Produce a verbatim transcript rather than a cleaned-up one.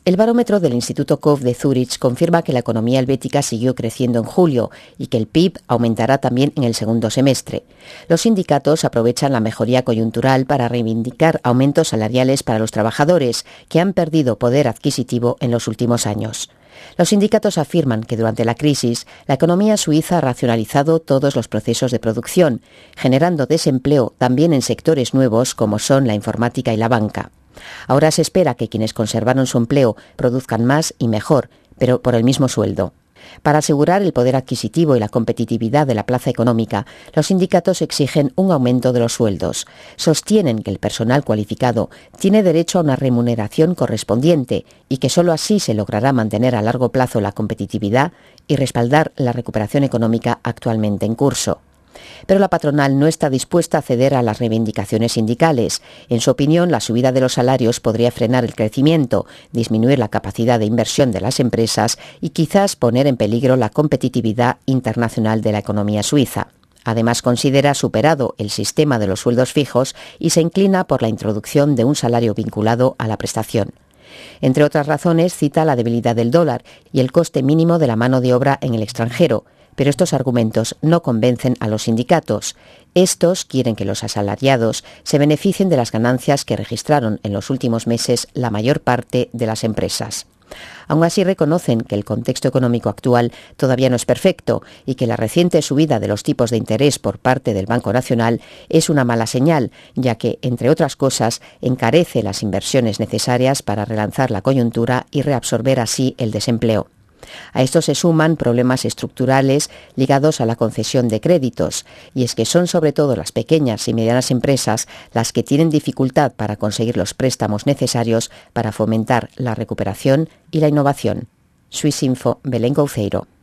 El barómetro del Instituto Koch de Zúrich confirma que la economía helvética siguió creciendo en julio y que el P I B aumentará también en el segundo semestre. Los sindicatos aprovechan la mejoría coyuntural para reivindicar aumentos salariales para los trabajadores, que han perdido poder adquisitivo en los últimos años. Los sindicatos afirman que durante la crisis, la economía suiza ha racionalizado todos los procesos de producción, generando desempleo también en sectores nuevos como son la informática y la banca. Ahora se espera que quienes conservaron su empleo produzcan más y mejor, pero por el mismo sueldo. Para asegurar el poder adquisitivo y la competitividad de la plaza económica, los sindicatos exigen un aumento de los sueldos. Sostienen que el personal cualificado tiene derecho a una remuneración correspondiente y que sólo así se logrará mantener a largo plazo la competitividad y respaldar la recuperación económica actualmente en curso. Pero la patronal no está dispuesta a ceder a las reivindicaciones sindicales. En su opinión, la subida de los salarios podría frenar el crecimiento, disminuir la capacidad de inversión de las empresas y quizás poner en peligro la competitividad internacional de la economía suiza. Además, considera superado el sistema de los sueldos fijos y se inclina por la introducción de un salario vinculado a la prestación. Entre otras razones, cita la debilidad del dólar y el coste mínimo de la mano de obra en el extranjero. Pero estos argumentos no convencen a los sindicatos. Estos quieren que los asalariados se beneficien de las ganancias que registraron en los últimos meses la mayor parte de las empresas. Aún así, reconocen que el contexto económico actual todavía no es perfecto y que la reciente subida de los tipos de interés por parte del Banco Nacional es una mala señal, ya que, entre otras cosas, encarece las inversiones necesarias para relanzar la coyuntura y reabsorber así el desempleo. A esto se suman problemas estructurales ligados a la concesión de créditos, y es que son sobre todo las pequeñas y medianas empresas las que tienen dificultad para conseguir los préstamos necesarios para fomentar la recuperación y la innovación. Swissinfo, Belén Couceiro.